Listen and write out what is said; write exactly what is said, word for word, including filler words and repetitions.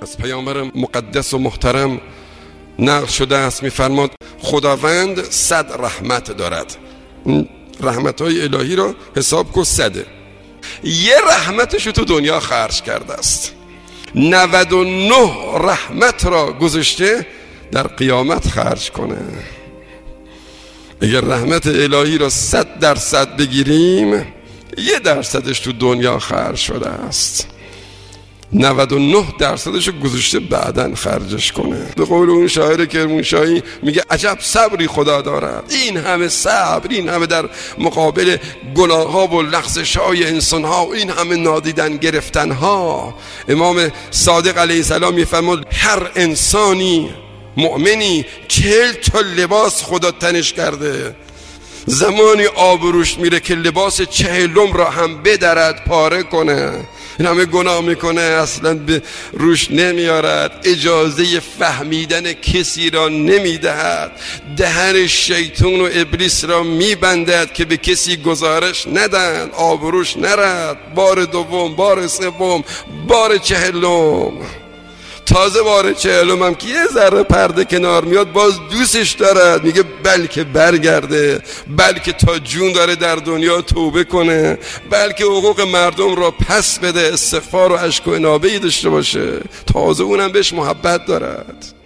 از پیامبر مقدس و محترم نقل شده است، میفرماد خداوند صد رحمت دارد. رحمت‌های الهی رو حساب کن صده. یه رحمتش تو دنیا خرج کرده است، نود و نه رحمت را گذاشته در قیامت خرج کنه. اگر رحمت الهی را صد درصد بگیریم، یه درصدش تو دنیا خرج شده است، نود و نه درصدش رو گذاشته بعدن خرجش کنه. به قول اون شاعر کرمانشاهی میگه عجب صبری خدا دارد، این همه صبر، این همه در مقابل گناه ها و لغزش های انسان ها، این همه نادیدن گرفتن ها. امام صادق علیه السلام میفرماد هر انسانی مؤمنی چهل تا لباس خدا تنش کرده، زمانی آبروش میره که لباس چهلم را هم بدرد، پاره کنه. این همه گناه میکنه، اصلا به روش نمیارد، اجازه فهمیدن کسی را نمیدهد، دهن شیطان و ابلیس را میبندد که به کسی گزارش ندن، آبروش نرد. بار دوم، بار سوم، بار چهلم، تازه بار چهلم هم که یه ذره پرده کنار میاد باز دوستش دارد، میگه بلکه برگرده، بلکه تا جون داره در دنیا توبه کنه، بلکه حقوق مردم را پس بده، استغفار و اشک و انابه‌ای داشته باشه، تازه اونم بهش محبت دارد.